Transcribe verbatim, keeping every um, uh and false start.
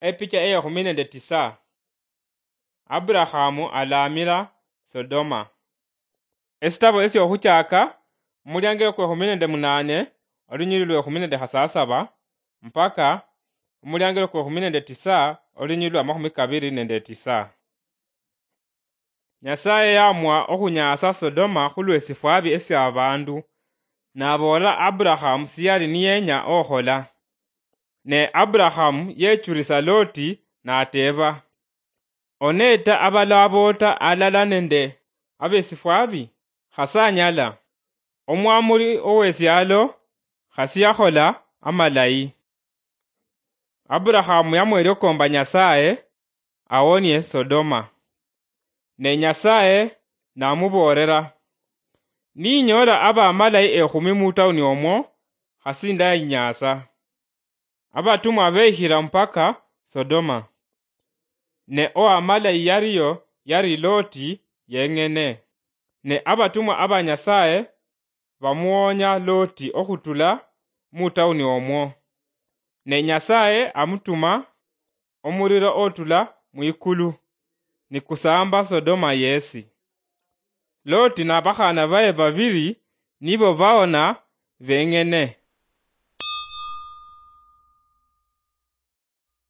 Epicha eya kumi nende tisa. Aburahamu alamila Sodoma. Esitabo esi okuchaka mulyango kwe kumi nende munane olunyili lwe kumi nende hasasaba mpaka mulyango kwe kumi nende tisa olunyili lwa makumi kabiri nende tisa. Nyasaye yamwa okunyasa Sodoma khulwe sifwabi esi abandu nabola Aburahamu siyali niyenya okhola. Ne Aburahamu yechurisa Loti nateba, oneta abalabota alala nende abesifwabi khasanyala omwamuli owesyalo khasiyakhola amalayi. Aburahamu yamwele komba Nyasaye awonye Sodoma. Ne Nyasaye namuborera, ninyola aba amalayi ekhumi mutawuni omwo khasinda inyasa. Abatumwa behira mpaka Sodoma. Ne o amalayi yariyo yari Loti yengene. Ne abatumwa aba Nyasaye bamuonya Loti okutula mutawuni omwo. Ne Nyasaye amutuma omuliro otula mwikulu ni kusamba Sodoma yesi. Loti na bakhana baye babiri nibo baona bengene.